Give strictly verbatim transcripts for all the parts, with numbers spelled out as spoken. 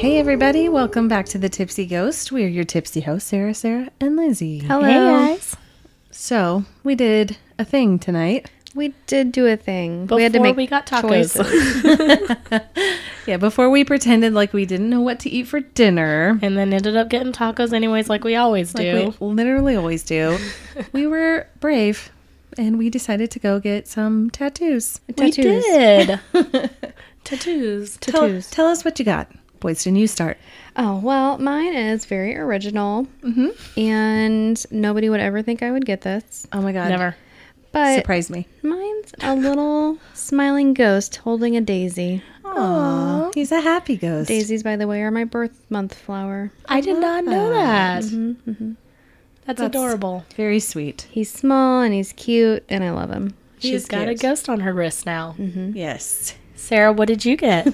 Hey everybody, welcome back to the Tipsy Ghost. We're your tipsy hosts, Sarah, Sarah, and Lizzie. Hello. Hey guys. So, we did a thing tonight. We did do a thing. Before we had to make we got tacos. choices. Yeah, before we pretended like we didn't know what to eat for dinner. And then ended up getting tacos anyways, like we always Like do. we literally always do. We were brave, and we decided to go get some tattoos. We Tattoos. did. Tattoos. Tell, Tattoos. tell us what you got. Boyston, you start. Oh, well, mine is very original. Mm-hmm. And nobody would ever think I would get this. Oh my god. Never. But Surprised me. mine's a little smiling ghost holding a daisy. Aww. He's a happy ghost. Daisies, by the way, are my birth month flower. I did not know that. Mm-hmm, mm-hmm. That's, That's adorable. Very sweet. He's small and he's cute, and I love him. He She's is got cute. a ghost on her wrist now. Mm-hmm. Yes. Sarah, what did you get?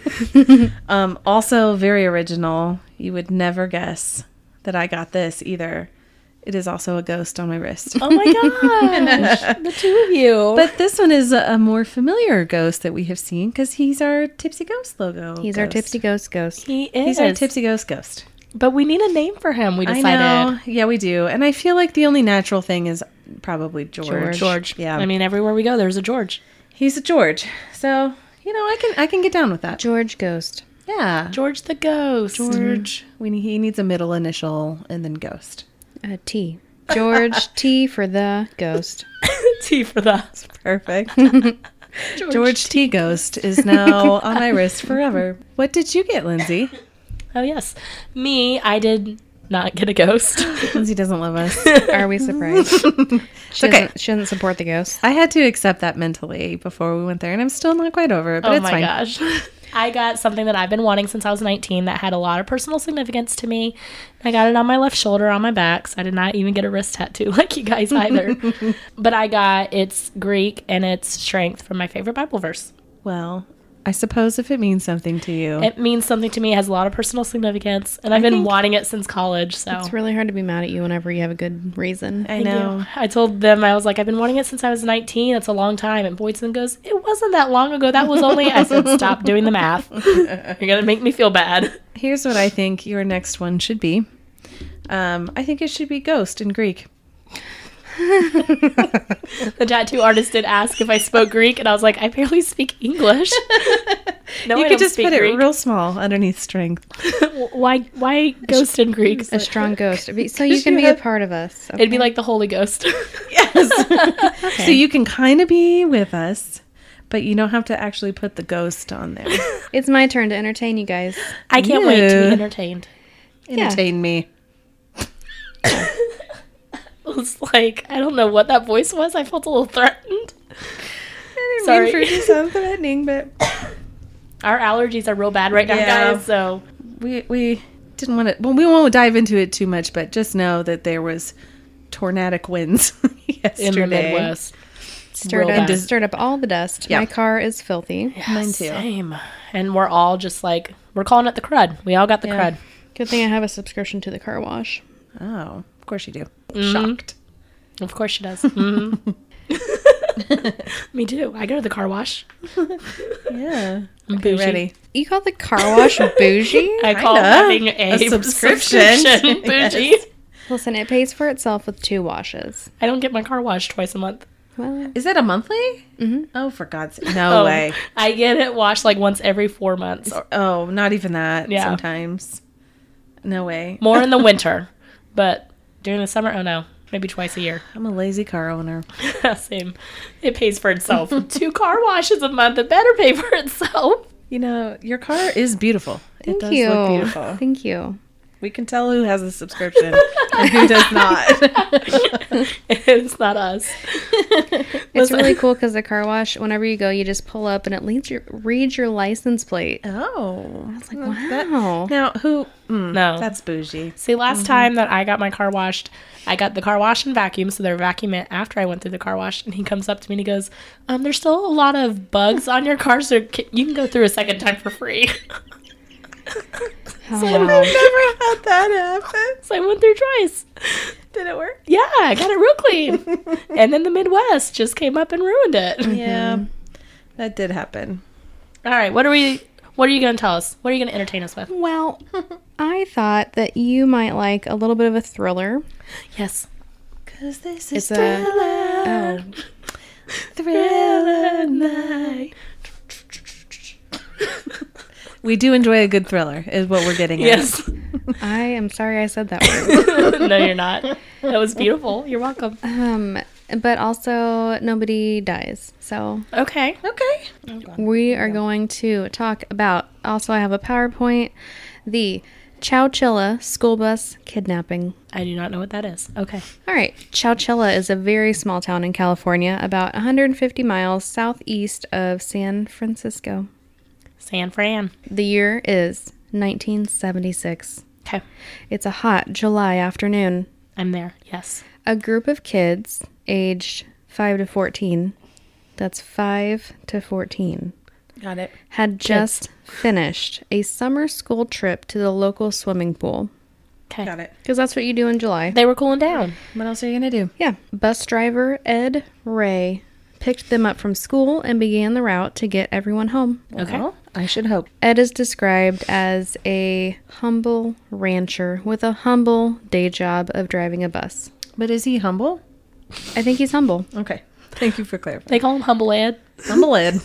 Um, also very original. You would never guess that I got this either. It is also a ghost on my wrist. Oh my gosh. The two of you. But this one is a, a more familiar ghost that we have seen because he's our Tipsy Ghost logo. He's our ghost. tipsy ghost ghost. he is. He's our Tipsy Ghost ghost. But we need a name for him, we decided. I know. Yeah, we do. And I feel like the only natural thing is probably George. George. George. Yeah. I mean, everywhere we go, there's a George. He's a George. So, you know, I can I can get down with that. George Ghost. Yeah. George the ghost. George. We need, he needs a middle initial and then ghost. Uh, T. George T for the ghost. T for that. Perfect. George T. Ghost is now on my wrist forever. What did you get, Lindsay? Oh, yes. Me, I did not get a ghost. Lindsay doesn't love us. Are we surprised? She okay. doesn't, she doesn't support the ghost. I had to accept that mentally before we went there, and I'm still not quite over it, but Oh it's my fine. gosh. I got something that I've been wanting since I was nineteen that had a lot of personal significance to me. I got it on my left shoulder, on my back. So I did not even get a wrist tattoo like you guys either. But I got its Greek and its strength from my favorite Bible verse. Well, I suppose if it means something to you. It means something to me. It has a lot of personal significance. And I've been think- wanting it since college. So It's really hard to be mad at you whenever you have a good reason. I Thank know. you. I told them, I was like, I've been wanting it since I was nineteen. That's a long time. And Boydson goes, it wasn't that long ago. That was only, I said, stop doing the math. You're going to make me feel bad. Here's what I think your next one should be. Um, I think it should be ghost in Greek. The tattoo artist did ask if I spoke Greek, and I was like, I barely speak English. No, you I could don't just speak put Greek. it real small underneath strength. why? Why ghost in Greek? A strong ghost. Be- So you can You be a have- part of us. It'd be okay? like the Holy Ghost. Yes. So you can kind of be with us, but you don't have to actually put the ghost on there. It's my turn to entertain you guys. I can't wait to Yeah. be entertained. Yeah. Entertain me. It was like, I don't know what that voice was. I felt a little threatened. I didn't Sorry. mean for it to sound threatening, but Our allergies are real bad right now, Yeah. guys. So we we didn't want to. Well, we won't dive into it too much, but just know that there was tornadic winds yesterday. in the Midwest. Stirred Real up, bad. stirred up all the dust. Yeah. My car is filthy. Mine too. Same. And we're all just like, we're calling it the crud. We all got the Yeah. crud. Good thing I have a subscription to the car wash. Oh, of course you do. Mhm. Shocked. Of course she does. Mhm. Me too. I go to the car wash. Yeah. I'm Okay, bougie. ready. You call the car wash bougie? I call Kinda. having a, A subscription. subscription bougie. Yes. Listen, it pays for itself with two washes. I don't get my car washed twice a month. Well, Is that a monthly? mhm. Oh, for God's sake. No Oh, way. I get it washed like once every four months. Oh, not even that Yeah. sometimes. No way. More in the winter. But during the summer, oh no. Maybe twice a year. I'm a lazy car owner. Same. It pays for itself. Two car washes a month. It better pay for itself. You know, your car is beautiful. thank it does you. look beautiful. Thank you. We can tell who has a subscription and who does not. It's not us. It's Listen. really cool because the car wash, whenever you go, you just pull up and it leads your, reads your license plate. Oh. I was like, Well, that- wow. Now, who? Mm, No. That's bougie. See, last time that I got my car washed, I got the car wash and vacuum, so they're vacuuming it after I went through the car wash. And he comes up to me and he goes, um, there's still a lot of bugs on your car, so ca- you can go through a second time for free. Oh, I've wow. never had that happen. So I went through twice. Did it work? Yeah, I got it real clean. And then the Midwest just came up and ruined it. Yeah. That did happen. All right, what are we What are you going to tell us? What are you going to entertain us with? Well, I thought that you might like a little bit of a thriller. Yes. Because this It's is a Thriller. oh, Thriller night. We do enjoy a good thriller, is what we're getting at. Yes. I am sorry I said that word. No, you're not. That was beautiful. You're welcome. Um, but also nobody dies. So Okay. Okay. we are going to talk about. Also, I have a PowerPoint. The Chowchilla school bus kidnapping. I do not know what that is. Okay. All right. Chowchilla is a very small town in California, about one hundred fifty miles southeast of San Francisco. San Fran. The year is nineteen seventy-six. Okay. It's a hot July afternoon. I'm there. Yes. A group of kids aged five to fourteen, that's five to fourteen, Got it. had just finished a summer school trip to the local swimming pool. Okay. Got it. Because that's what you do in July. They were cooling down. What else are you going to do? Yeah. Bus driver Ed Ray picked them up from school and began the route to get everyone home. Okay. Well, I should hope. Ed is described as a humble rancher with a humble day job of driving a bus. But is he humble? I think he's humble. Okay. Thank you for clarifying. They call him Humble Ed. Humble Ed.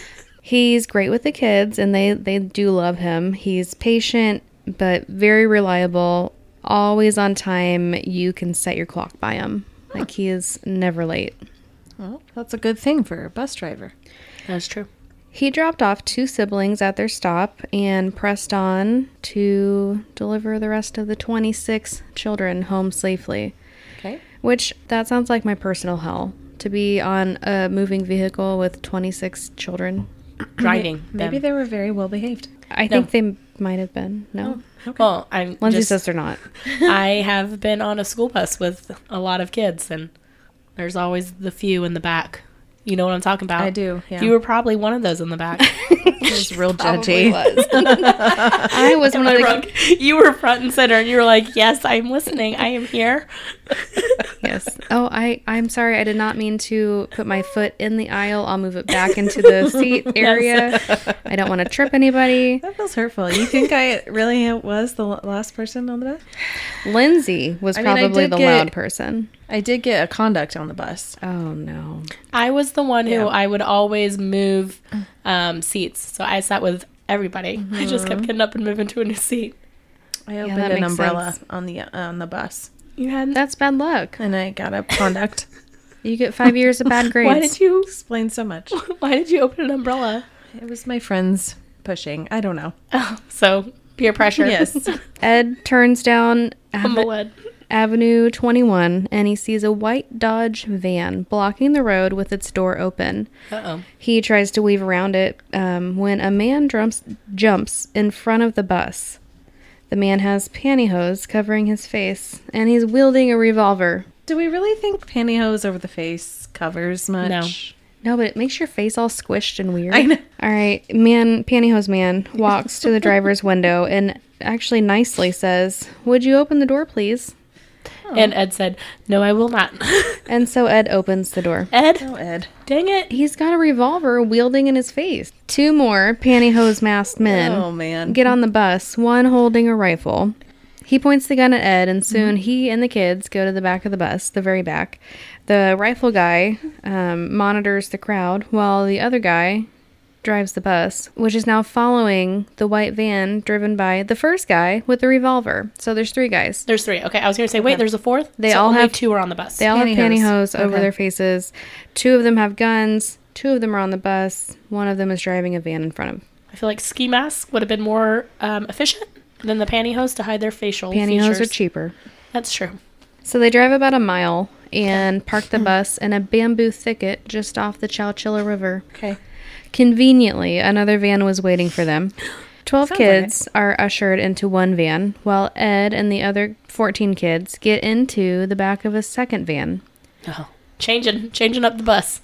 He's great with the kids, and they, they do love him. He's patient, but very reliable, always on time. You can set your clock by him. Like, he is never late. Well, that's a good thing for a bus driver. That's true. He dropped off two siblings at their stop and pressed on to deliver the rest of the twenty-six children home safely. Okay. Which, that sounds like my personal hell, to be on a moving vehicle with twenty-six children. Driving. Maybe them. they were very well behaved. I think they might have been. No. Okay. Well, I'm Lindsay just, says they're not. I have been on a school bus with a lot of kids, and there's always the few in the back. You know what I'm talking about? I do, yeah. You were probably one of those in the back. It was real judgy. was. I was Am one of I the... wrong? You were front and center, and you were like, "Yes, I'm listening. I am here." Yes. Oh, I, I'm sorry. I did not mean to put my foot in the aisle. I'll move it back into the seat area. I don't want to trip anybody. That feels hurtful. You think I really was the l- last person on the bus? Lindsay was I mean, I probably did the get- loud person. I did get a conduct on the bus. Oh, no. I was the one who Yeah. I would always move um, seats, so I sat with everybody. I just kept getting up and moving to a new seat. I that opened an makes umbrella sense. on the on the bus, You had That's bad luck. and I got a conduct. You get five years of bad grades. Why did you? Explains so much. Why did you open an umbrella? It was my friends pushing. I don't know. Oh, so peer pressure. Yes. Ed turns down Ave- Humble Ed. Avenue twenty-one and he sees a white Dodge van blocking the road with its door open. Uh oh. He tries to weave around it um, when a man jumps, jumps in front of the bus. The man has pantyhose covering his face, and he's wielding a revolver. Do we really think pantyhose over the face covers much? No. No, but it makes your face all squished and weird. I know. All right, man, pantyhose man walks to the driver's window and actually nicely says, "Would you open the door, please?" And Ed said, "No, I will not." And so Ed opens the door. Ed, Oh, Ed. dang it. He's got a revolver wielding in his face. Two more pantyhose masked men Oh, man. get on the bus, one holding a rifle. He points the gun at Ed, and soon he and the kids go to the back of the bus, the very back. The rifle guy um, monitors the crowd, while the other guy drives the bus, which is now following the white van driven by the first guy with the revolver. So there's three guys. There's three. Okay, I was going to say, wait, there's a fourth? They So all only have- two are on the bus. They all have Pantyhose. pantyhose over Okay. their faces. Two of them have guns. Two of them are on the bus. One of them is driving a van in front of. I feel like ski masks would have been more um, efficient than the pantyhose to hide their facial Pantyhose features. are cheaper. That's true. So they drive about a mile and park the bus in a bamboo thicket just off the Chowchilla River. Okay. Conveniently, another van was waiting for them. Twelve Sounds kids are ushered into one van, while Ed and the other fourteen kids get into the back of a second van. Oh, changing, changing up the bus.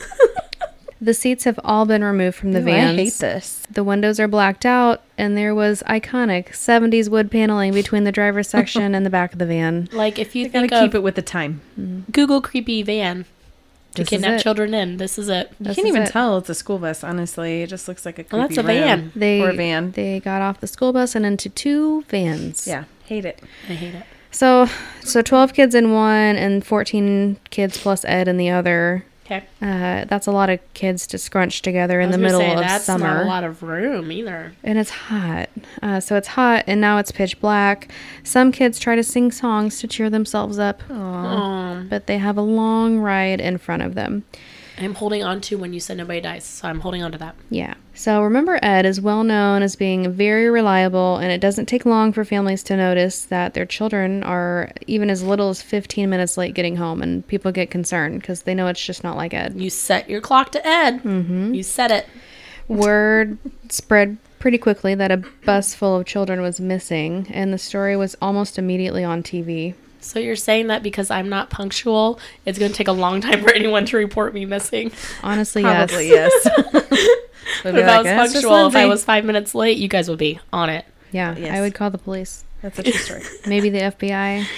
The seats have all been removed from the Ooh, vans. I hate this. The windows are blacked out, and there was iconic seventies wood paneling between the driver's section and the back of the van. Like if you You gotta think keep of it with the time. Google creepy van, to This is kidnap it. children in. This is it. You This can't is even it. tell it's a school bus, honestly. It just looks like a creepy Well, that's a room. van. They Or a van. They got off the school bus and into two vans. Yeah, hate it. I hate it. So, so twelve kids in one and fourteen kids plus Ed in the other. Okay. Uh, that's a lot of kids to scrunch together in I the was gonna middle say, of that's summer. not a lot of room either. And it's hot. Uh, so it's hot, and now it's pitch black. Some kids try to sing songs to cheer themselves up, Um, but they have a long ride in front of them. I'm holding on to when you said nobody dies, so I'm holding on to that. Yeah. So remember, Ed is well known as being very reliable, and it doesn't take long for families to notice that their children are even as little as fifteen minutes late getting home, and people get concerned because they know it's just not like Ed. You set your clock to Ed. Mm-hmm. You set it. Word spread pretty quickly that a bus full of children was missing, and the story was almost immediately on T V. So you're saying that because I'm not punctual, it's going to take a long time for anyone to report me missing. Honestly, Probably, yes. yes. But if I was punctual, if I was five minutes late, you guys would be on it. Yeah, Yes. I would call the police. That's a true story. Maybe the F B I.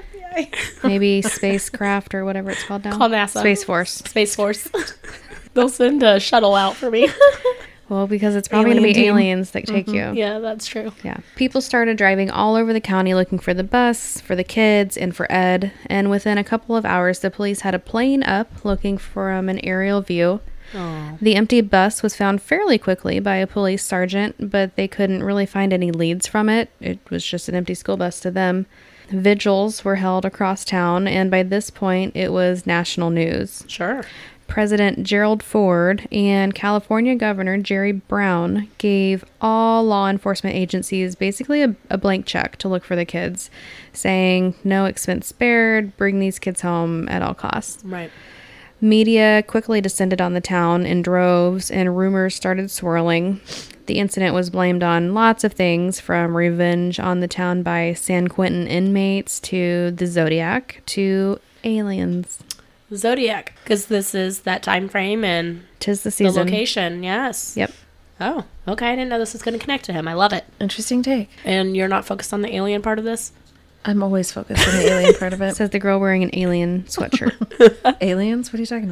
Maybe spacecraft or whatever it's called now. Call NASA. Space Force. Space Force. They'll send a shuttle out for me. Well, because it's probably going to Alien be team. aliens that take you. Yeah, that's true. Yeah. People started driving all over the county looking for the bus, for the kids, and for Ed. And within a couple of hours, the police had a plane up looking from an aerial view. Oh. The empty bus was found fairly quickly by a police sergeant, but they couldn't really find any leads from it. It was just an empty school bus to them. Vigils were held across town, and by this point, it was national news. Sure. President Gerald Ford and California Governor Jerry Brown gave all law enforcement agencies basically a, a blank check to look for the kids, saying, no expense spared, bring these kids home at all costs. Right. Media quickly descended on the town in droves, and rumors started swirling. The incident was blamed on lots of things, from revenge on the town by San Quentin inmates to the Zodiac to aliens. Zodiac, because this is that time frame and Tis the the season. location. Yes. Yep. Oh, okay. I didn't know this was going to connect to him. I love it. Interesting take. And you're not focused on the alien part of this? I'm always focused on the alien part of it. Says the girl wearing an alien sweatshirt. Aliens? What are you talking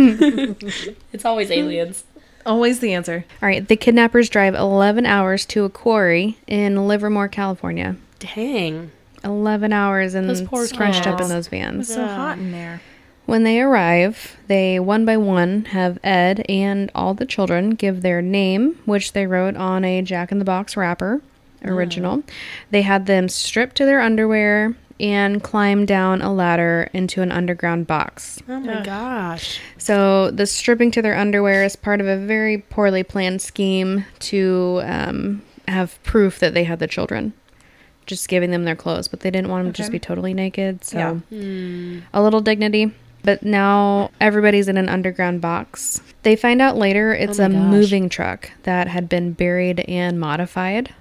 about? It's always aliens. Always the answer. All right, the kidnappers drive eleven hours to a quarry in Livermore, California. Dang. eleven hours and Those poor scrunched up in kids. those It's vans. so hot in there. When they arrive, they one by one have Ed and all the children give their name, which they wrote on a Jack-in-the-Box wrapper, original. They had them stripped to their underwear and climb down a ladder into an underground box. Oh my Ugh. gosh. So the stripping to their underwear is part of a very poorly planned scheme to um, have proof that they had the children. Just giving them their clothes, but they didn't want them to just Okay. be totally naked. So Yeah. Hmm. a little dignity. But now everybody's in an underground box. They find out later it's Oh a my gosh. moving truck that had been buried and modified.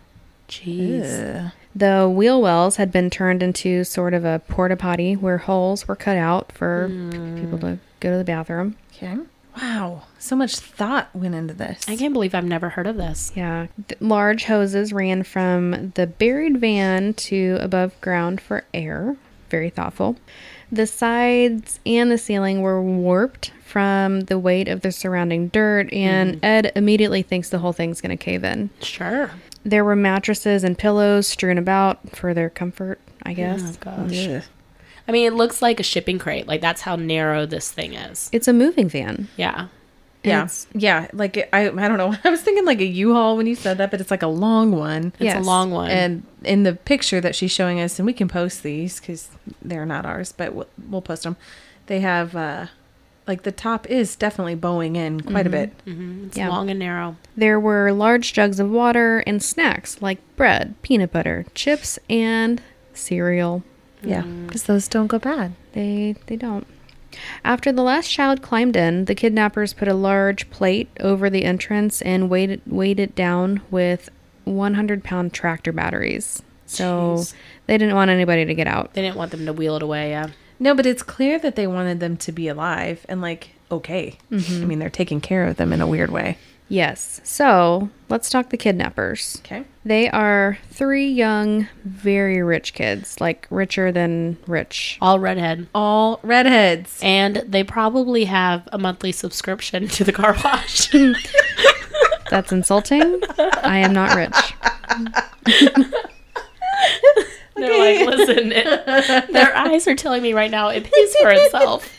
Jeez. Ugh. The wheel wells had been turned into sort of a porta potty where holes were cut out for people to go to the bathroom. Okay. Wow. So much thought went into this. I can't believe I've never heard of this. Yeah. Th- large hoses ran from the buried van to above ground for air. Very thoughtful. The sides and the ceiling were warped from the weight of the surrounding dirt, and Ed immediately thinks the whole thing's going to cave in. Sure. There were mattresses and pillows strewn about for their comfort, I Oh guess. gosh. Ugh. I mean, it looks like a shipping crate. Like, that's how narrow this thing is. It's a moving van. Yeah. Yeah. It's- Yeah. Like, it- I, I don't know. I was thinking like a U-Haul when you said that, but it's like a long one. It's Yes. a long one. And in the picture that she's showing us, and we can post these because they're not ours, but we'll, we'll post them. They have, uh, like, the top is definitely bowing in quite a bit. hmm It's Yeah. long and narrow. There were large jugs of water and snacks like bread, peanut butter, chips, and cereal. Yeah. Because those don't go bad. They they don't. After the last child climbed in, the kidnappers put a large plate over the entrance and weighed it, weighed it down with one hundred pound tractor batteries. So Jeez. they didn't want anybody to get out. They didn't want them to wheel it away, yeah. No, but it's clear that they wanted them to be alive and, like, okay. I mean, they're taking care of them in a weird way. Yes. So let's talk the kidnappers. Okay. They are three young, very rich kids, like richer than rich. All redhead. All redheads. And they probably have a monthly subscription to the car wash. That's insulting. I am not rich. They're like, listen, it, their eyes are telling me right now it pays for itself.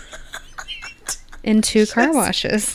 In two car washes.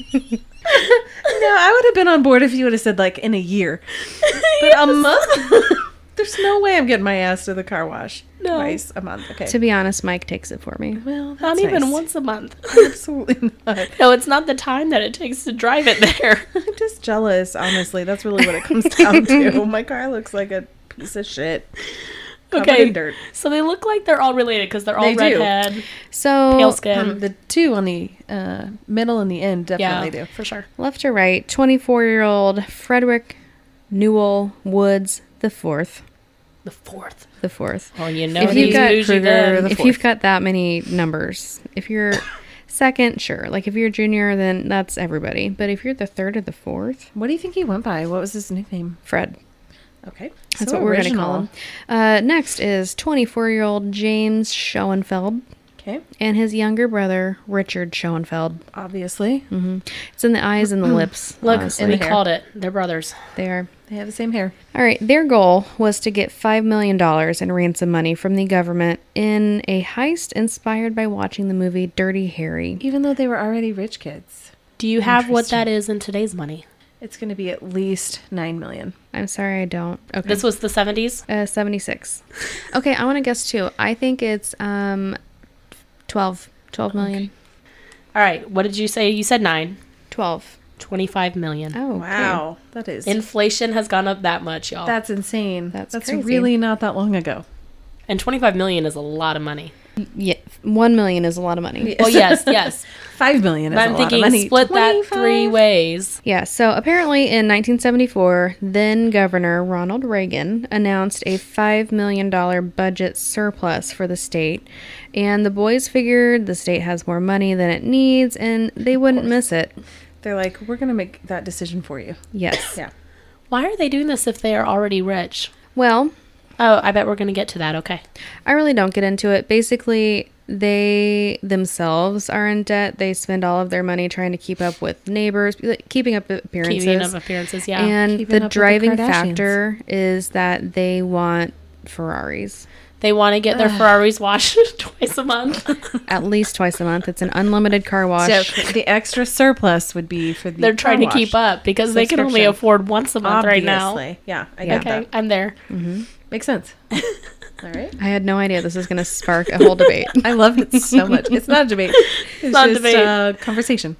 No, I would have been on board if you would have said like in a year. But a month? There's no way I'm getting my ass to the car wash No. twice a month. Okay. To be honest, Mike takes it for me. Well, that's Not even nice. once a month. Absolutely not. No, it's not the time that it takes to drive it there. I'm just jealous, honestly. That's really what it comes down to. My car looks like a piece of shit. Covered Okay. in dirt. So they look like they're all related because they're all They do. redhead, So, pale skin. Um, the two on the uh, middle and the end yeah, definitely do. for sure. left to right, twenty-four-year-old Frederick Newell Woods the fourth. The fourth. The fourth. Oh, you know If he's you've got bougie Kruger, then. the If fourth. you've got that many numbers, if you're second, sure. Like if you're junior, then that's everybody. But if you're the third or the fourth, What do you think he went by? What was his nickname? Fred. Okay. That's So what we're going to call original. him. Uh, next is twenty-four-year-old James Schoenfeld Okay. and his younger brother, Richard Schoenfeld. Obviously. hmm It's in the eyes and the lips. Look, honestly. we in the hair. called it. They're brothers. They are. They have the same hair. All right, their goal was to get five million dollars in ransom money from the government in a heist inspired by watching the movie Dirty Harry. Even though they were already rich kids. Do you have what Interesting. that is in today's money? It's going to be at least nine million. I'm sorry, I don't. Okay. This was the seventies? uh, seventy-six. Okay, I want to guess too. I think it's um, twelve. twelve million. All right. What did you say? You said nine. twelve. twenty-five million. Oh, okay. Wow. That is. Inflation has gone up that much, y'all. That's insane. That's That's crazy. really not that long ago. and twenty-five million is a lot of money. Yeah, one million is a lot of money. Well, yes, yes. Five million is But I'm a lot thinking of money. split that twenty-five? three ways. Yeah, so apparently in nineteen seventy-four, then Governor Ronald Reagan announced a five million dollars budget surplus for the state, and the boys figured the state has more money than it needs, and they wouldn't miss it. They're like, we're going to make that decision for you. Yes. Yeah. Why are they doing this if they are already rich? Well, Oh, I bet we're going to get to that. Okay. I really don't get into it. Basically, they themselves are in debt. They spend all of their money trying to keep up with neighbors, like, keeping up appearances. Keeping up appearances, yeah. And Keeping the up with the driving Kardashians. factor is that they want Ferraris. They want to get their Ferraris washed twice a month. At least twice a month. It's an unlimited car wash. So the extra surplus would be for the They're trying to car keep wash. up because they can only Subscription. afford once a month right now. Obviously. Yeah, I Yeah. get Okay, that. I'm there. Makes sense. All right. I had no idea this was going to spark a whole debate. I love it so much. It's not a debate. It's not a just debate. a conversation.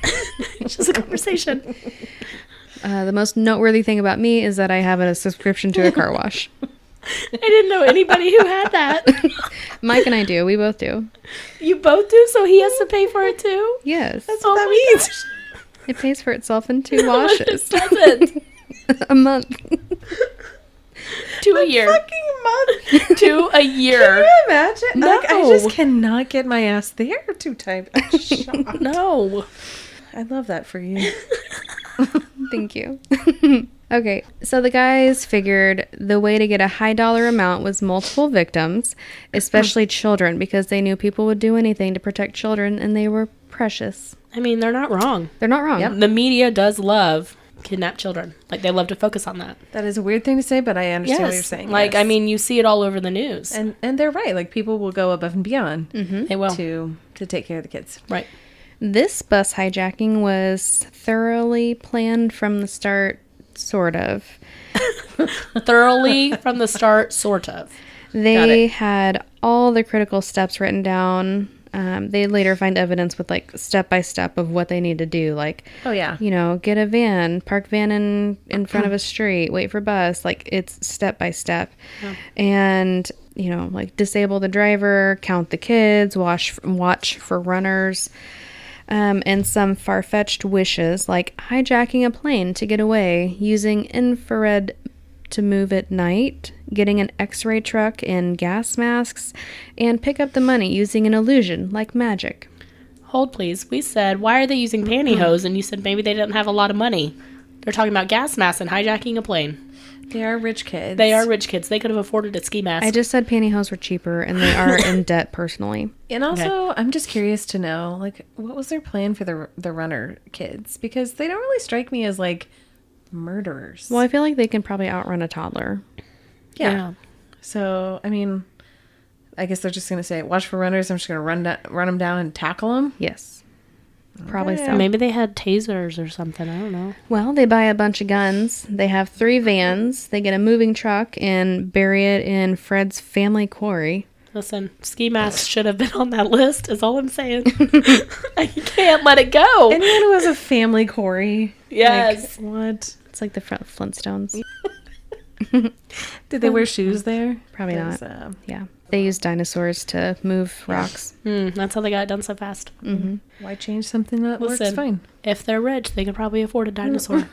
It's just a conversation. Uh, the most noteworthy thing about me is that I have a subscription to a car wash. I didn't know anybody who had that. Mike and I do. We both do. You both do, so he has to pay for it too? Yes. That's Oh what that my means. gosh. It pays for itself in two washes. It doesn't. A month. Two a year. Fucking month. Two a year. Can you imagine? Like, I No. just cannot get my ass there two times. I'm shocked. No. I love that for you. Thank you. Okay, so the guys figured the way to get a high dollar amount was multiple victims, especially children, because they knew people would do anything to protect children, and they were precious. I mean, they're not wrong. They're not wrong. Yep. The media does love kidnapped children. Like, they love to focus on that. That is a weird thing to say, but I understand what you're saying. Like, yes. I mean, you see it all over the news. and and they're right. Like, people will go above and beyond they will. to to take care of the kids. Right. This bus hijacking was thoroughly planned from the start, sort of. Thoroughly from the start, sort of. They had all the critical steps written down. Um, they later find evidence with like step by step of what they need to do, like Oh yeah. you know, get a van, park van in in front of a street, wait for bus. Like it's step by step, and you know, like disable the driver, count the kids, watch watch for runners. Um, and some far-fetched wishes like hijacking a plane to get away, using infrared to move at night, getting an x-ray truck and gas masks, and pick up the money using an illusion like magic. Hold, please. We said, why are they using pantyhose? And you said maybe they didn't have a lot of money. They're talking about gas masks and hijacking a plane. They are rich kids. They are rich kids. They could have afforded a ski mask. I just said pantyhose were cheaper, and they are in debt personally. And also, okay. I'm just curious to know, like, what was their plan for the the runner kids? Because they don't really strike me as, like, murderers. Well, I feel like they can probably outrun a toddler. Yeah. yeah. So, I mean, I guess they're just going to say, watch for runners. I'm just going to run da- run them down and tackle them. Yes. Probably okay. so. Maybe they had tasers or something. I don't know. Well, they buy a bunch of guns. They have three vans. They get a moving truck and bury it in Fred's family quarry. Listen, ski masks should have been on that list, is all I'm saying. I can't let it go. Anyone who has a family quarry. Yes. Like, what? It's like the Flintstones. Did they wear shoes there? Probably not. Uh, Yeah. They use dinosaurs to move rocks. Mm, that's how they got it done so fast. Mm-hmm. Why change something that Listen, works fine? If they're rich, they could probably afford a dinosaur.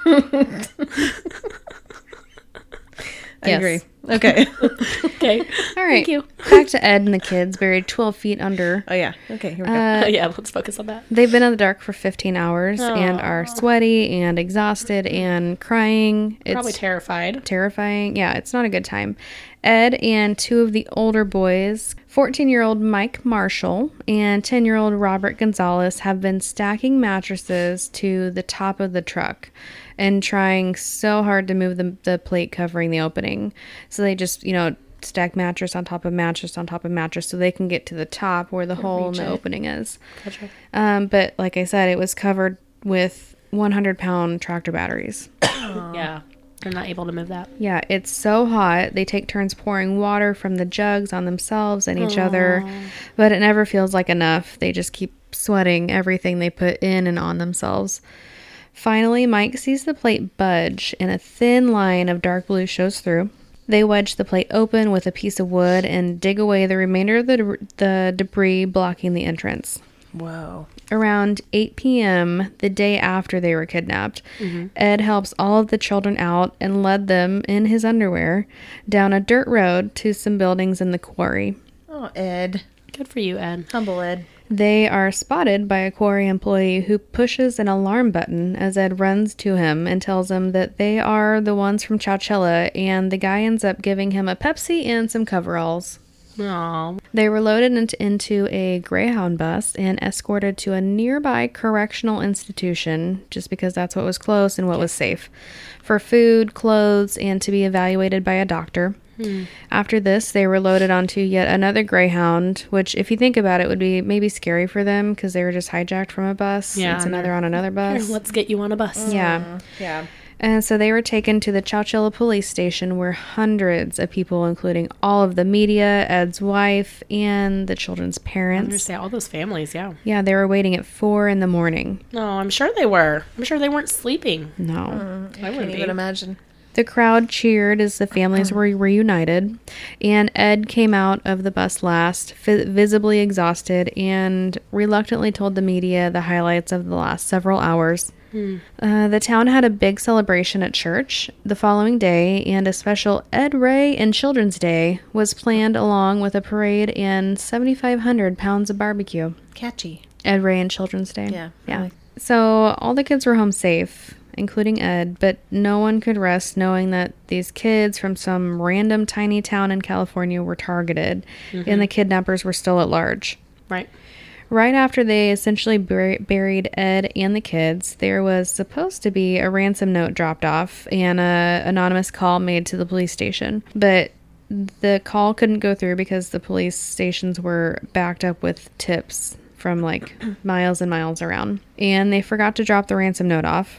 I Yes. agree. Okay. Okay. All right. Thank you. Back to Ed and the kids, buried twelve feet under. Oh, yeah. Okay, here we go. Uh, yeah, let's focus on that. They've been in the dark for fifteen hours and Aw. are sweaty and exhausted and crying. It's Probably terrified. terrifying. Yeah, it's not a good time. Ed and two of the older boys, fourteen-year-old Mike Marshall and ten-year-old Robert Gonzalez, have been stacking mattresses to the top of the truck and trying so hard to move the, the plate covering the opening. So they just, you know, stack mattress on top of mattress on top of mattress so they can get to the top where the hole in the it. opening is. Gotcha. Um, but like I said, it was covered with one hundred pound tractor batteries. Yeah. They're not able to move that. Yeah, it's so hot. They take turns pouring water from the jugs on themselves and each other, but it never feels like enough. They just keep sweating everything they put in and on themselves. Finally, Mike sees the plate budge and a thin line of dark blue shows through. They wedge the plate open with a piece of wood and dig away the remainder of the, de- the debris blocking the entrance. Whoa. Around eight p.m. the day after they were kidnapped, mm-hmm. Ed helps all of the children out and led them in his underwear down a dirt road to some buildings in the quarry. Oh, Ed. Good for you, Ed. Humble Ed. They are spotted by a quarry employee who pushes an alarm button as Ed runs to him and tells him that they are the ones from Chowchilla, and the guy ends up giving him a Pepsi and some coveralls. Aww. They were loaded into, into a Greyhound bus and escorted to a nearby correctional institution, just because that's what was close and what was safe, for food, clothes, and to be evaluated by a doctor. Hmm. After this, they were loaded onto yet another Greyhound, which, if you think about it, would be maybe scary for them because they were just hijacked from a bus. Yeah, it's another on another bus. Here, let's get you on a bus. Yeah. Yeah. And so they were taken to the Chowchilla police station where hundreds of people, including all of the media, Ed's wife, and the children's I parents. understand all those families, yeah. Yeah, they were waiting at four in the morning. No, I'm sure they were. I'm sure they weren't sleeping. No. Mm, I, I can't wouldn't even be. imagine. The crowd cheered as the families were reunited, and Ed came out of the bus last, vi- visibly exhausted, and reluctantly told the media the highlights of the last several hours. Hmm. Uh, the town had a big celebration at church the following day, and a special Ed Ray and Children's Day was planned along with a parade and seventy-five hundred pounds of barbecue. Catchy. Ed Ray and Children's Day. Yeah. Yeah. So all the kids were home safe, including Ed, but no one could rest knowing that these kids from some random tiny town in California were targeted, mm-hmm. and the kidnappers were still at large. Right. Right after they essentially bur- buried Ed and the kids, there was supposed to be a ransom note dropped off and an anonymous call made to the police station. But the call couldn't go through because the police stations were backed up with tips from like miles and miles around. And they forgot to drop the ransom note off.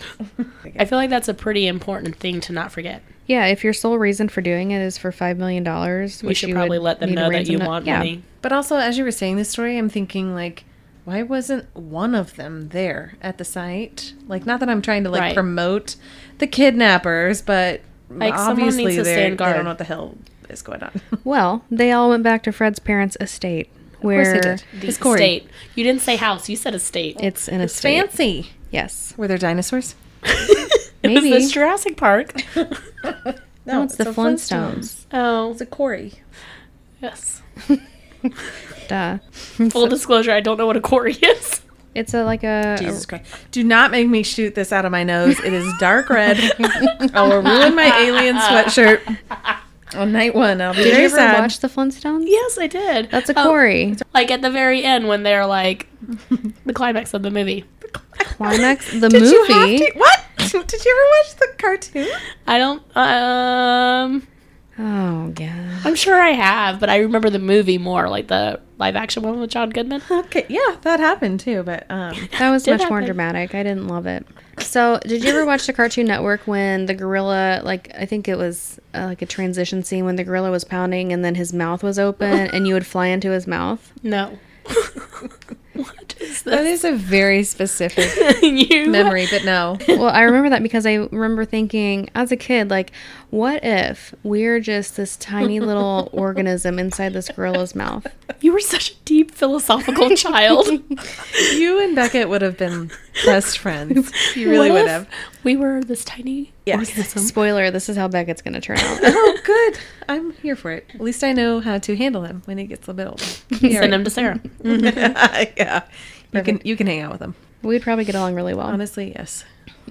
I feel like that's a pretty important thing to not forget. Yeah, if your sole reason for doing it is for five million dollars, we should probably let them know that you want yeah. money. But also, as you were saying this story, I'm thinking, like, why wasn't one of them there at the site? Like, not that I'm trying to, like, right. promote the kidnappers, but like, obviously needs to they stand guard. don't know what the hell is going on. Well, they all went back to Fred's parents' estate. Where Of course they did. The It's Corey. estate. You didn't say house. You said estate. It's an It's estate. fancy. Yes. Were there dinosaurs? Maybe. Is this Jurassic Park? No, it's the a Flintstones. Oh, It's a quarry. yes. Duh. Full disclosure, I don't know what a quarry is. It's a like a, Jesus Christ. Do not make me shoot this out of my nose. It is dark red. I will ruin my alien sweatshirt on night one. I'll be Did very you ever sad. watch the Flintstones? Yes, I did. That's a Oh, quarry. like at the very end when they're like the climax of the movie. Climax. The Did you have movie. to? What? Did you ever watch the cartoon? I don't. Um, Oh god. I'm sure I have, but I remember the movie more, like the live action one with John Goodman. Okay, yeah, that happened too, but um, That was Did much more happen. dramatic. I didn't love it. So, did you ever watch the Cartoon Network when the gorilla, like, I think it was uh, like a transition scene when the gorilla was pounding and then his mouth was open and you would fly into his mouth? No. What is that this? is a very specific you memory, but no. Well, I remember that because I remember thinking as a kid, like, what if we're just this tiny little organism inside this gorilla's mouth? You were such a deep philosophical child. You and Beckett would have been best friends. You really What would if have. We were this tiny Yes. organism. Spoiler, this is how Beckett's going to turn out. Oh, good. I'm here for it. At least I know how to handle him when he gets a bit older. Send him to Sarah. Yeah. You can you can hang out with him. We'd probably get along really well. Honestly, yes.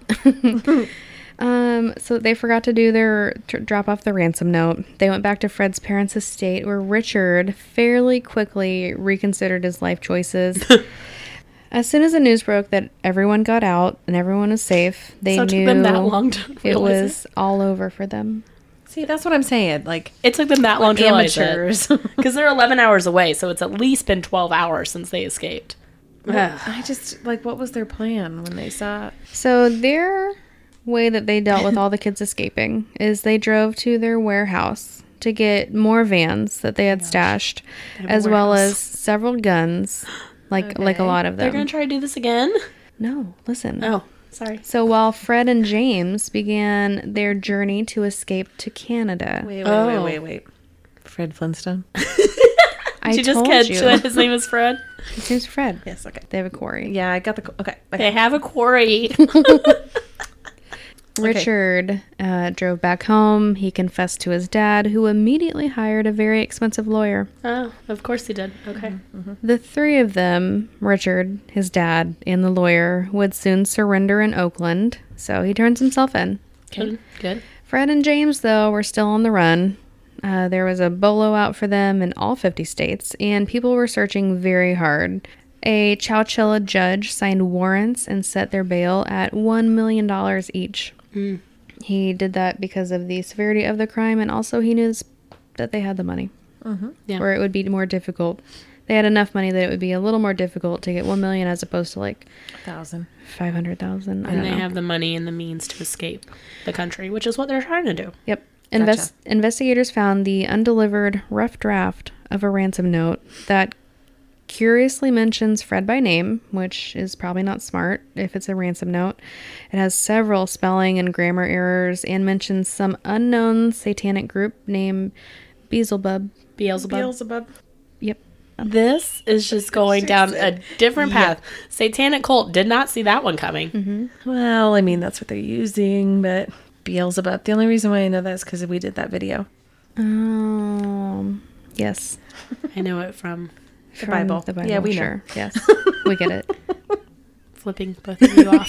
Um, so they forgot to do their to drop off the ransom note. They went back to Fred's parents' estate, where Richard fairly quickly reconsidered his life choices. As soon as the news broke that everyone got out and everyone was safe, they So it took knew them that long to it realize was all over for them. See, that's what I'm saying. Like It took them that long to realize it. amateurs. Because they're eleven hours away, so it's at least been twelve hours since they escaped. I just like, what was their plan when they saw it? So their way that they dealt with all the kids escaping is they drove to their warehouse to get more vans that they had stashed, have a as well warehouse. as several guns, like like a Okay. lot of They're them. going to try to do this again? No, listen. Oh, sorry. So while Fred and James began their journey to escape to Canada, Wait, wait, Oh. wait, wait, wait. Fred Flintstone. I Did you just told catch you. that his name is Fred? His name's Fred. Yes. Okay. They have a quarry. Yeah, I got the. Okay. They Okay. have a quarry. Richard uh, drove back home. He confessed to his dad, who immediately hired a very expensive lawyer. Oh, of course he did. Okay. The three of them, Richard, his dad, and the lawyer, would soon surrender in Oakland, so he turns himself in. Good. Good. Fred and James, though, were still on the run. Uh, there was a bolo out for them in all fifty states, and people were searching very hard. A Chowchilla judge signed warrants and set their bail at one million dollars each. Mm. He did that because of the severity of the crime, and also he knew that they had the money, Mm-hmm. Yeah. where it would be more difficult. They had enough money that it would be a little more difficult to get one million as opposed to like Thousand. five hundred thousand. I And don't they know. have the money and the means to escape the country, which is what they're trying to do. Yep. Invest- investigators found the undelivered rough draft of a ransom note that curiously mentions Fred by name, which is probably not smart if it's a ransom note. It has several spelling and grammar errors and mentions some unknown satanic group named Beelzebub. Beelzebub. Beelzebub. Yep. This is just going down a different path. Satanic cult did not see that one coming. Well, I mean, that's what they're using, but Beelzebub. The only reason why I know that is because we did that video. Um. Yes. I know it from The Bible. The Bible. Yeah, we know. sure. Yes. We get it. flipping both of you off.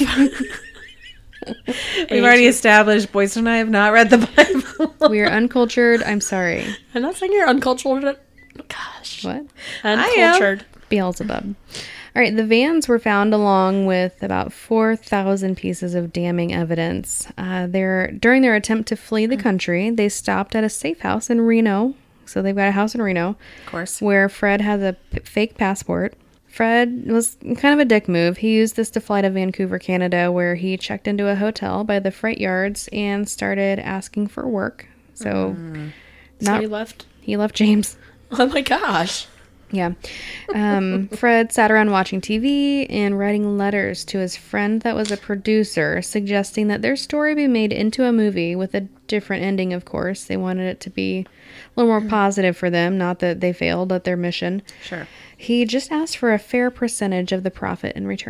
We've already established Boyce and I have not read the Bible. We are uncultured. I'm sorry. I'm not saying you're uncultured. Gosh. What? Uncultured. Beelzebub. All right, the vans were found along with about four thousand pieces of damning evidence. Uh, their, during their attempt to flee the country, they stopped at a safe house in Reno. So they've got a house in Reno Of course. where Fred has a p- fake passport. Fred was kind of a dick move. He used this to fly to Vancouver, Canada, where he checked into a hotel by the freight yards and started asking for work. So, So not he left. he left James. Oh my gosh. Yeah. Um, Fred sat around watching T V and writing letters to his friend that was a producer, suggesting that their story be made into a movie with a different ending, of course. They wanted it to be a little more positive for them, not that they failed at their mission. Sure. He just asked for a fair percentage of the profit in return.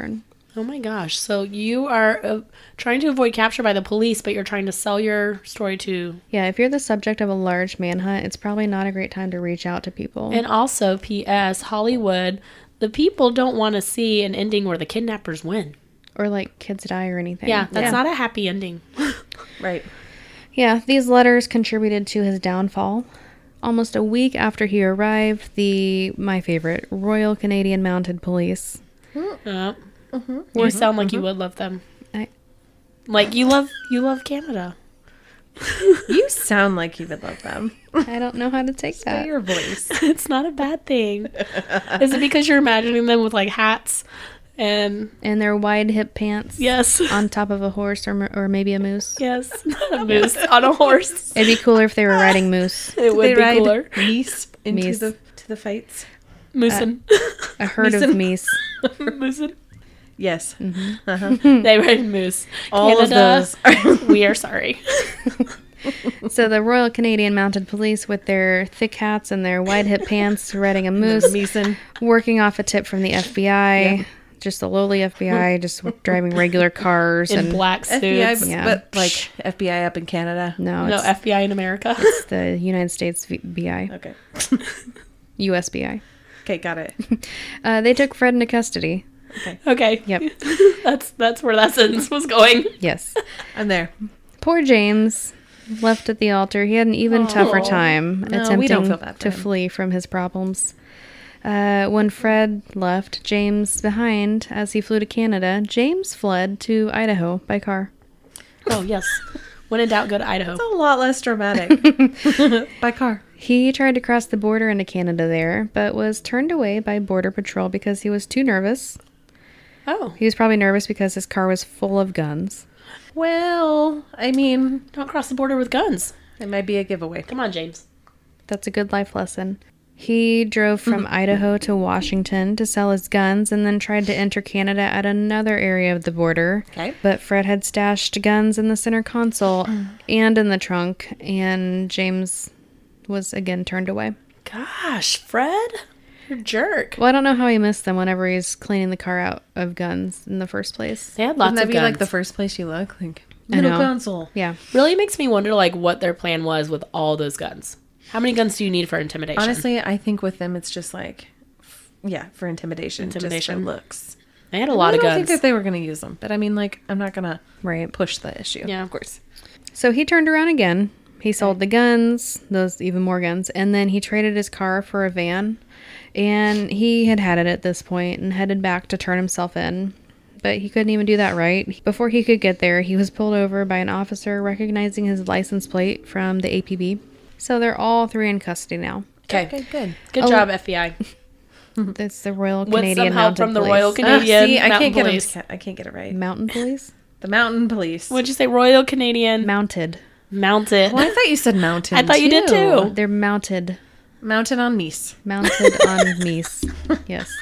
Oh my gosh. So you are uh, trying to avoid capture by the police, but you're trying to sell your story to... Yeah, if you're the subject of a large manhunt, it's probably not a great time to reach out to people. And also, P S, Hollywood, the people don't want to see an ending where the kidnappers win. Or like kids die or anything. Yeah, that's Yeah. not a happy ending. Right. Yeah, these letters contributed to his downfall. Almost a week after he arrived, the, my favorite, Royal Canadian Mounted Police. Uh, you sound like you would love them. I- Like you love you love Canada. You sound like you would love them. I don't know how to take By that. your voice. It's not a bad thing. Is it because you're imagining them with like hats and And their wide hip pants. yes, On top of a horse or, m- or maybe a moose. yes, not a moose on a horse. It'd be cooler if they were riding moose. It would they be ride cooler. meese into Meese. the to the fights. Moosin, A herd of Meese. meese. moosin. Yes. They ride moose. All Canada, of those. we are sorry. So the Royal Canadian Mounted Police, with their thick hats and their wide hip pants, riding a moose, Meeson. working off a tip from the F B I, Yeah. just a lowly F B I, just driving regular cars In and black suits. F B I, but, Yeah. but like F B I up in Canada. no, no, it's, F B I in America. it's the United States V- B I, Okay. U S B I. Okay, got it. Uh, they took Fred into custody. Okay. Yep. That's that's where that sentence was going. Yes. I'm there. Poor James, left at the altar. He had an even tougher Aw. time No, we attempting don't feel bad for to him. flee from his problems. Uh, when Fred left James behind as he flew to Canada, James fled to Idaho by car. Oh yes. When in doubt, go to Idaho. It's a lot less dramatic. By car. He tried to cross the border into Canada there, but was turned away by Border Patrol because he was too nervous. Oh, He was probably nervous because his car was full of guns. Well, I mean, don't cross the border with guns. it might be a giveaway. Come on, James. That's a good life lesson. He drove from Idaho to Washington to sell his guns and then tried to enter Canada at another area of the border. Okay. But Fred had stashed guns in the center console and in the trunk, and James was again turned away. Gosh, Fred, you're a jerk. Well, I don't know how he missed them whenever he's cleaning the car out of guns in the first place. They had lots Wouldn't that of be guns. like the first place you look? Like, I little know. console. Yeah. Really makes me wonder, like, what their plan was with all those guns. How many guns do you need for intimidation? Honestly, I think with them, it's just like, f- yeah, for intimidation. Intimidation. Just for looks. they had a lot I of don't guns. think that they were going to use them. But I mean, like, I'm not going to Right. push the issue. Yeah, of course. So he turned around again. He sold the guns, those even more guns, and then he traded his car for a van. And he had had it at this point and headed back to turn himself in. But he couldn't even do that right. Before he could get there, he was pulled over by an officer recognizing his license plate from the A P B. So they're all three in custody now. Okay. Okay, good. Good Oh. job, F B I. That's the Royal With Canadian some help Mounted from the Police. Royal Ah, Canadian see, I Mountain can't get them. Police. To, I can't get it right. Mountain Police? The mountain police. What'd you say? Royal Canadian Mounted. Mounted. Well, I thought you said mountain. I thought you did too. They're mounted. Mounted on meese. Mounted on meese. Yes.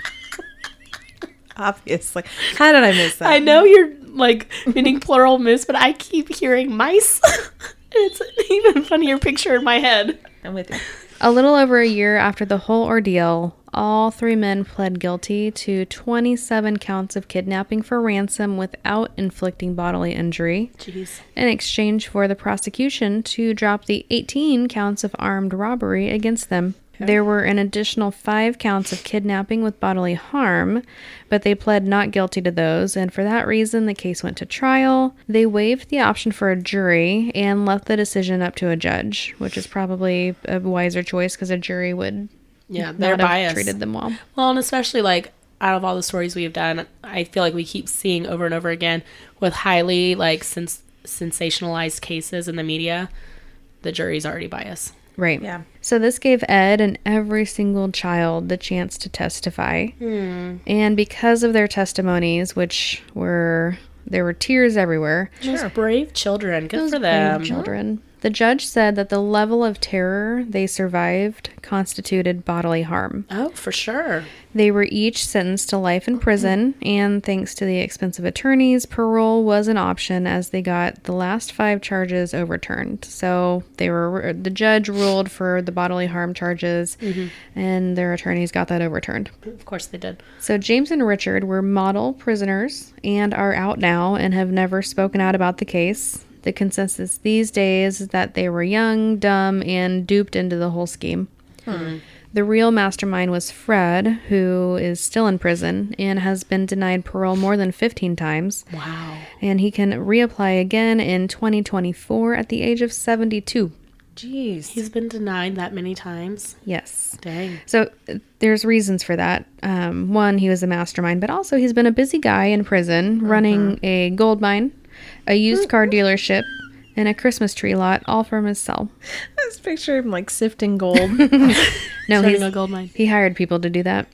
Obviously. How did I miss that? I know you're like meaning plural moose, but I keep hearing mice. It's an even funnier picture in my head. I'm with you. A little over a year after the whole ordeal, all three men pled guilty to twenty-seven counts of kidnapping for ransom without inflicting bodily injury, Jeez. in exchange for the prosecution to drop the eighteen counts of armed robbery against them. There were an additional five counts of kidnapping with bodily harm, but they pled not guilty to those, and for that reason, the case went to trial. They waived the option for a jury and left the decision up to a judge, which is probably a wiser choice because a jury would Yeah, they're not have biased. treated them well. Well, and especially like out of all the stories we've done, I feel like we keep seeing over and over again with highly like sens- sensationalized cases in the media, the jury's already biased. Right. Yeah. So this gave Ed and every single child the chance to testify. Hmm. And because of their testimonies, which were, there were tears everywhere. Those brave children. Good Those for brave them. children. The judge said that the level of terror they survived constituted bodily harm. Oh, for sure. They were each sentenced to life in prison, and thanks to the expensive attorneys, parole was an option as they got the last five charges overturned. So they were the judge ruled for the bodily harm charges, mm-hmm. and their attorneys got that overturned. Of course they did. So James and Richard were model prisoners and are out now and have never spoken out about the case. The consensus these days is that they were young, dumb, and duped into the whole scheme. Hmm. The real mastermind was Fred, who is still in prison and has been denied parole more than fifteen times. Wow. And he can reapply again in twenty twenty-four at the age of seventy-two. Jeez. He's been denied that many times? Yes. Dang. So uh, there's reasons for that. Um, one, he was a mastermind, but also he's been a busy guy in prison, uh-huh. running a gold mine, a used car dealership, and a Christmas tree lot, all from his cell. I just picture him like sifting gold. No, he's a gold mine. He hired people to do that.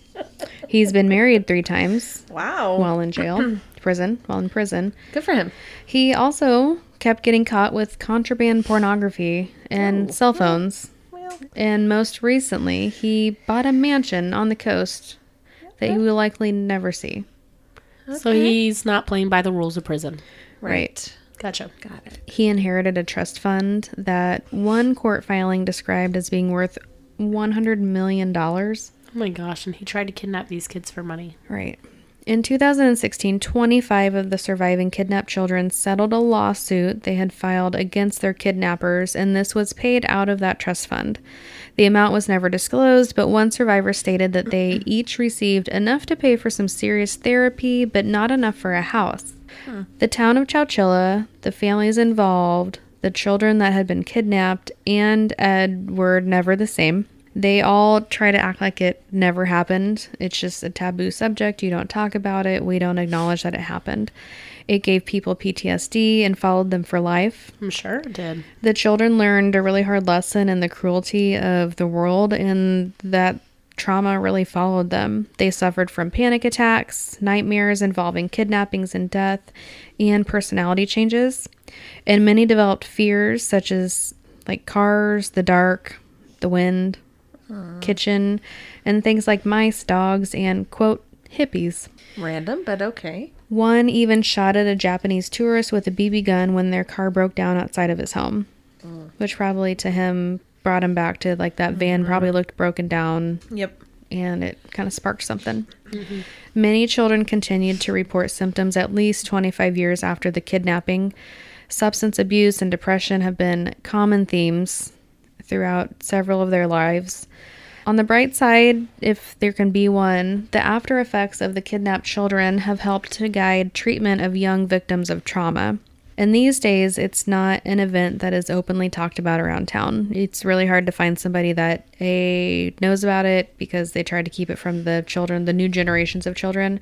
He's been married three times. Wow. While in jail, prison, while in prison. Good for him. He also kept getting caught with contraband pornography and oh, cell phones. Well. And most recently, he bought a mansion on the coast that he will likely never see. Okay. So he's not playing by the rules of prison. Right. right. Gotcha. Got it. He inherited a trust fund that one court filing described as being worth one hundred million dollars. Oh my gosh, and he tried to kidnap these kids for money. Right. In two thousand sixteen, twenty-five of the surviving kidnapped children settled a lawsuit they had filed against their kidnappers, and this was paid out of that trust fund. The amount was never disclosed, but one survivor stated that they each received enough to pay for some serious therapy, but not enough for a house. Hmm. The town of Chowchilla, the families involved, the children that had been kidnapped, and Ed were never the same. They all try to act like it never happened. It's just a taboo subject. You don't talk about it. We don't acknowledge that it happened. It gave people P T S D and followed them for life. I'm sure it did. The children learned a really hard lesson in the cruelty of the world, and that trauma really followed them. They suffered from panic attacks, nightmares involving kidnappings and death, and personality changes. And many developed fears such as like cars, the dark, the wind, hmm. kitchen, and things like mice, dogs, and, quote, hippies. Random, but okay. One even shot at a Japanese tourist with a B B gun when their car broke down outside of his home, mm. which probably to him brought him back to like that van mm-hmm. probably looked broken down. Yep. And it kind of sparked something. Mm-hmm. Many children continued to report symptoms at least twenty-five years after the kidnapping. Substance abuse and depression have been common themes throughout several of their lives. On the bright side, if there can be one, the after effects of the kidnapped children have helped to guide treatment of young victims of trauma. And these days, it's not an event that is openly talked about around town. It's really hard to find somebody that A, knows about it because they tried to keep it from the children, the new generations of children,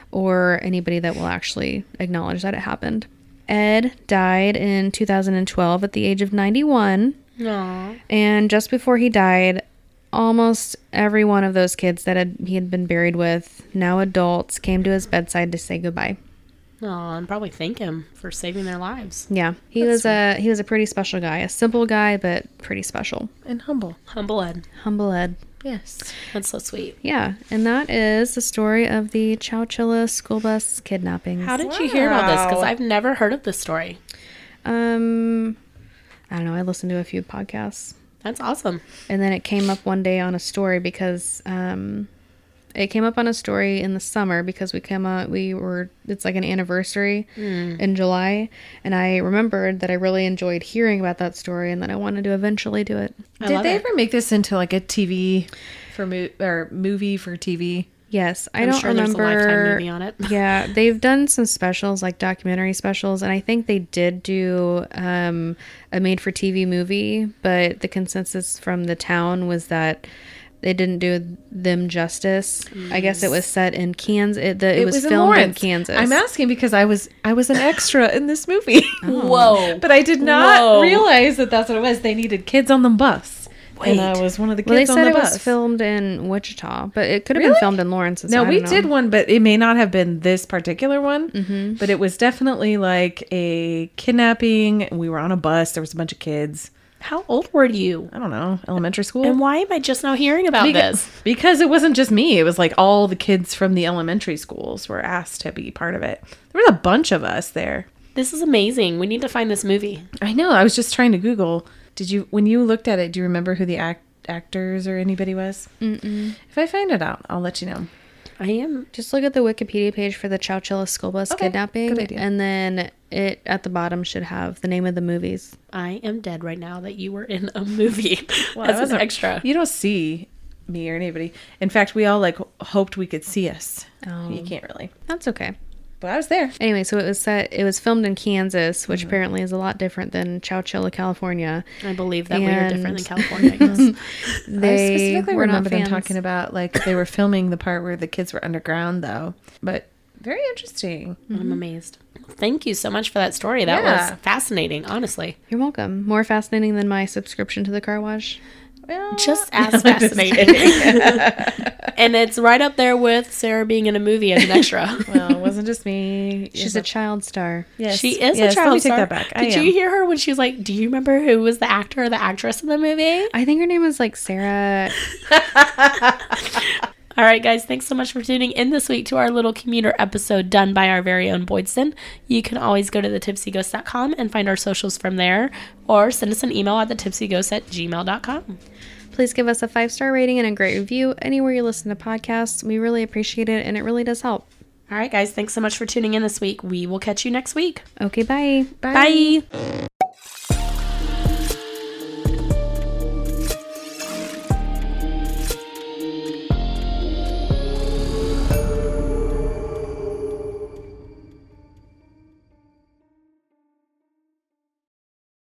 or anybody that will actually acknowledge that it happened. Ed died in two thousand twelve at the age of ninety-one. Aww. And just before he died, almost every one of those kids that had, he had been buried with, now adults, came to his bedside to say goodbye. Oh, and probably thank him for saving their lives. Yeah, he That's was sweet. a he was a pretty special guy, a simple guy, but pretty special and humble. Humble Ed. Humble Ed. Yes, that's so sweet. Yeah, and that is the story of the Chowchilla school bus kidnappings. How did wow. you hear about this? Because I've never heard of this story. Um, I don't know. I listened to a few podcasts. That's awesome. And then it came up one day on a story because um. It came up on a story in the summer because we came out, we were, it's like an anniversary mm. in July. And I remembered that I really enjoyed hearing about that story and that I wanted to eventually do it. I Did they it. ever make this into like a T V for mo- or movie for T V? Yes. I I'm don't sure remember. There's a Lifetime movie on it. Yeah. They've done some specials, like documentary specials. And I think they did do um, a made for T V movie. But the consensus from the town was that they didn't do them justice. Mm. I guess it was set in Kansas. It, the, it, it was, was filmed in, in Kansas. I'm asking because I was I was an extra in this movie. Oh. Whoa! But I did not Whoa. realize that that's what it was. They needed kids on the bus And Wait. I was one of the kids Well, they on said the it bus. was filmed in Wichita, but it could have Really? been filmed in Lawrence. No, I we don't know. did one, but it may not have been this particular one. Mm-hmm. But it was definitely like a kidnapping. We were on a bus. There was a bunch of kids. How old were you? I don't know, elementary school. And why am I just now hearing about Beca- this? Because it wasn't just me. It was like all the kids from the elementary schools were asked to be part of it. There was a bunch of us there. This is amazing. We need to find this movie. I know. I was just trying to Google. Did you, when you looked at it, do you remember who the act, actors or anybody was? Mm-mm. If I find it out, I'll let you know. I am. Just look at the Wikipedia page for the Chowchilla school bus Okay, kidnapping, good idea. and then it at the bottom should have the name of the movies. I am dead right now that you were in a movie Well, I as an wasn't- extra. You don't see me or anybody. In fact, we all like hoped we could see us. Oh. You can't really. That's okay. But I was there. Anyway, so it was set. It was filmed in Kansas, which Mm-hmm. apparently is a lot different than Chowchilla, California. I believe that we are different than And- California, I guess. I They specifically were not remember them fans. talking about like they were filming the part where the kids were underground though. But very interesting. I'm amazed. Thank you so much for that story. That Yeah. was fascinating, honestly. You're welcome. More fascinating than my subscription to the car wash. Well, Just as fascinating. And it's right up there with Sarah being in a movie as an extra. well, it wasn't just me. She's Yeah, a child star. yes. She is yes, a child Let me star. take that back. I Did am. you hear her when she was like, do you remember who was the actor or the actress in the movie? I think her name was like Sarah. All right, guys, thanks so much for tuning in this week to our little commuter episode done by our very own Boydston. You can always go to the tipsy ghost dot com and find our socials from there, or send us an email at the tipsy ghost at gmail dot com. Please give us a five-star rating and a great review anywhere you listen to podcasts. We really appreciate it, and it really does help. All right, guys, thanks so much for tuning in this week. We will catch you next week. Okay, bye. Bye.